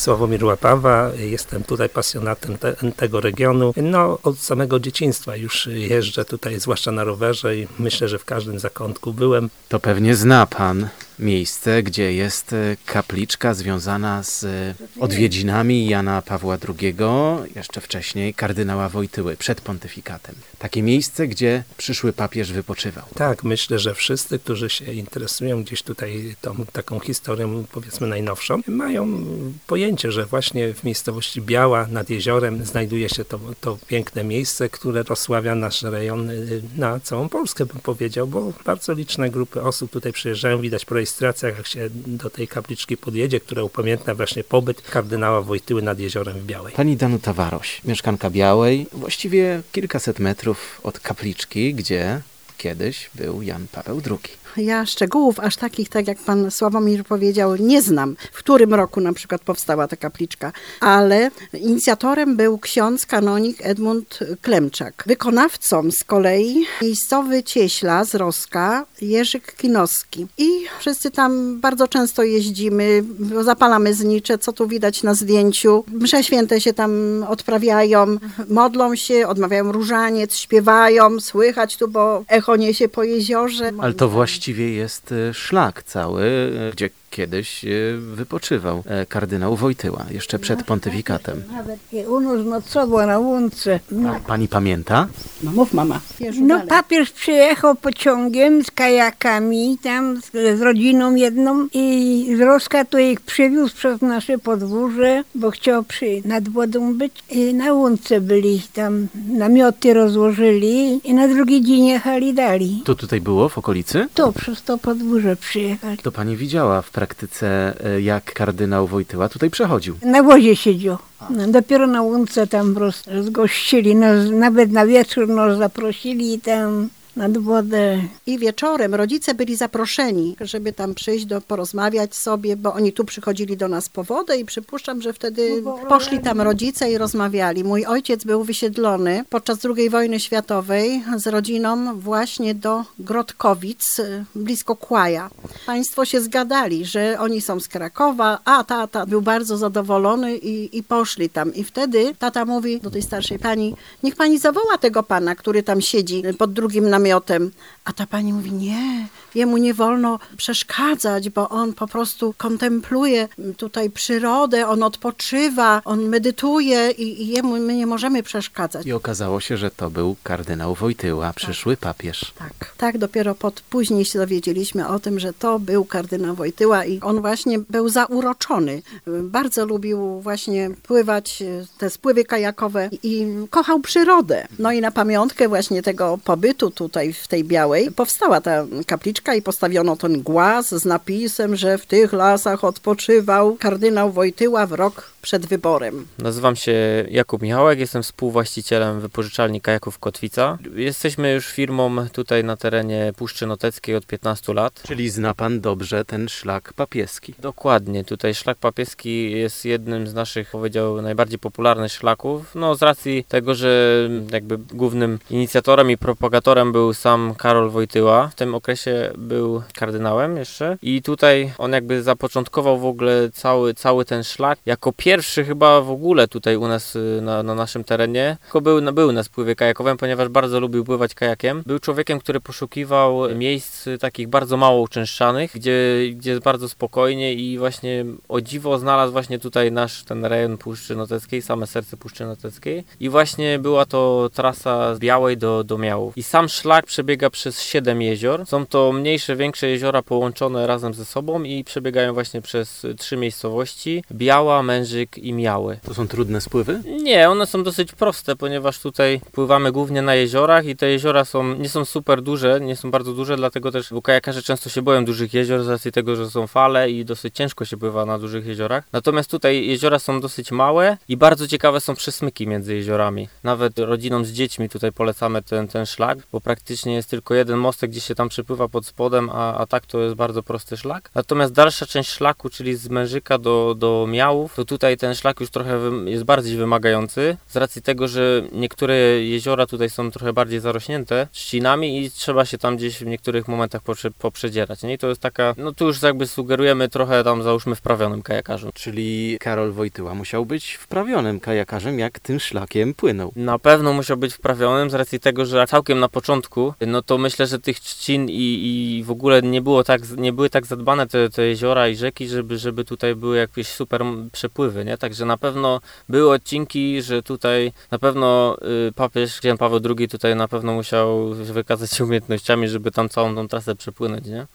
Sławomir Łapawa, jestem tutaj pasjonatem tego regionu. Od samego dzieciństwa już jeżdżę tutaj, zwłaszcza na rowerze i myślę, że w każdym zakątku byłem. To pewnie zna pan miejsce, gdzie jest kapliczka związana z odwiedzinami Jana Pawła II, jeszcze wcześniej kardynała Wojtyły, przed pontyfikatem. Takie miejsce, gdzie przyszły papież wypoczywał. Tak, myślę, że wszyscy, którzy się interesują gdzieś tutaj taką historią, powiedzmy najnowszą, mają pojęcie, że właśnie w miejscowości Biała nad jeziorem znajduje się to piękne miejsce, które rozsławia nasz rejon na całą Polskę, bym powiedział, bo bardzo liczne grupy osób tutaj przyjeżdżają, widać po rejestracjach, jak się do tej kapliczki podjedzie, która upamiętnia właśnie pobyt kardynała Wojtyły nad jeziorem w Białej. Pani Danuta Waroś, mieszkanka Białej, właściwie kilkaset metrów od kapliczki, gdzie kiedyś był Jan Paweł II. Ja szczegółów aż takich, tak jak pan Sławomir powiedział, nie znam, w którym roku na przykład powstała ta kapliczka, ale inicjatorem był ksiądz kanonik Edmund Klemczak. Wykonawcą z kolei miejscowy cieśla z Roska Jerzyk Kinowski. I wszyscy tam bardzo często jeździmy, zapalamy znicze, co tu widać na zdjęciu. Msze święte się tam odprawiają, modlą się, odmawiają różaniec, śpiewają, słychać tu, bo echo niesie po jeziorze. Ale to właściwie jest szlak cały, gdzie kiedyś wypoczywał kardynał Wojtyła, jeszcze przed pontyfikatem. Nawet u nas nocował na łące. Pani pamięta? No mów mama. Papież przyjechał pociągiem z kajakami, tam z rodziną jedną i z Roska to ich przywiózł przez nasze podwórze, bo chciał nad wodą być. I na łące byli, tam namioty rozłożyli i na drugi dzień jechali dalej. To tutaj było w okolicy? To przez to podwórze przyjechali. To pani widziała w praktyce, jak kardynał Wojtyła tutaj przechodził. Na wozie siedział. Dopiero na łące tam rozgościli, nawet na wieczór nas zaprosili tam nad wodę. I wieczorem rodzice byli zaproszeni, żeby tam przyjść, porozmawiać sobie, bo oni tu przychodzili do nas po wodę i przypuszczam, że wtedy poszli tam rodzice i rozmawiali. Mój ojciec był wysiedlony podczas II wojny światowej z rodziną właśnie do Grodkowic, blisko Kłaja. Państwo się zgadali, że oni są z Krakowa, a tata był bardzo zadowolony i poszli tam. I wtedy tata mówi do tej starszej pani, niech pani zawoła tego pana, który tam siedzi pod drugim namiotem. A ta pani mówi, nie, jemu nie wolno przeszkadzać, bo on po prostu kontempluje tutaj przyrodę, on odpoczywa, on medytuje i jemu my nie możemy przeszkadzać. I okazało się, że to był kardynał Wojtyła, przyszły papież. Tak, dopiero później się dowiedzieliśmy o tym, że to był kardynał Wojtyła i on właśnie był zauroczony. Bardzo lubił właśnie pływać, te spływy kajakowe i kochał przyrodę. No i na pamiątkę właśnie tego pobytu tutaj w tej Białej powstała ta kapliczka i postawiono ten głaz z napisem, że w tych lasach odpoczywał kardynał Wojtyła w rok przed wyborem. Nazywam się Jakub Michałek, jestem współwłaścicielem wypożyczalni kajaków Kotwica. Jesteśmy już firmą tutaj na terenie Puszczy Noteckiej od 15 lat. Czyli zna pan dobrze ten szlak papieski. Dokładnie, tutaj szlak papieski jest jednym z naszych, powiedział, najbardziej popularnych szlaków. No z racji tego, że jakby głównym inicjatorem i propagatorem był sam Karol Wojtyła. W tym okresie był kardynałem jeszcze i tutaj on jakby zapoczątkował w ogóle cały ten szlak jako pierwszy chyba w ogóle tutaj u nas na naszym terenie. Tylko był na spływie kajakowym, ponieważ bardzo lubił pływać kajakiem. Był człowiekiem, który poszukiwał miejsc takich bardzo mało uczęszczanych, gdzie jest bardzo spokojnie i właśnie o dziwo znalazł właśnie tutaj ten rejon Puszczy Noteckiej, same serce Puszczy Noteckiej i właśnie była to trasa z Białej do Miałów. I sam szlak przebiega przez 7 jezior. Są to mniejsze, większe jeziora połączone razem ze sobą i przebiegają właśnie przez 3 miejscowości: Biała, Mężyk i Miały. To są trudne spływy? Nie, one są dosyć proste, ponieważ tutaj pływamy głównie na jeziorach i te jeziora nie są super duże, nie są bardzo duże, dlatego też bo kajakarze często się boją dużych jezior z racji tego, że są fale i dosyć ciężko się pływa na dużych jeziorach. Natomiast tutaj jeziora są dosyć małe i bardzo ciekawe są przesmyki między jeziorami. Nawet rodzinom z dziećmi tutaj polecamy ten szlak, bo praktycznie praktycznie jest tylko jeden mostek, gdzie się tam przepływa pod spodem, a tak to jest bardzo prosty szlak. Natomiast dalsza część szlaku, czyli z Mężyka do Miałów, to tutaj ten szlak już trochę jest bardziej wymagający, z racji tego, że niektóre jeziora tutaj są trochę bardziej zarośnięte trzcinami i trzeba się tam gdzieś w niektórych momentach poprzedzierać. Nie? I to jest taka, no tu już jakby sugerujemy trochę tam załóżmy wprawionym kajakarzem. Czyli Karol Wojtyła musiał być wprawionym kajakarzem, jak tym szlakiem płynął. Na pewno musiał być wprawionym z racji tego, że całkiem na początku, no to myślę, że tych trzcin i w ogóle nie były tak zadbane te jeziora i rzeki, żeby tutaj były jakieś super przepływy, nie? Także na pewno były odcinki, że tutaj na pewno papież Jan Paweł II tutaj na pewno musiał wykazać się umiejętnościami, żeby tam całą tą trasę przepłynąć, nie?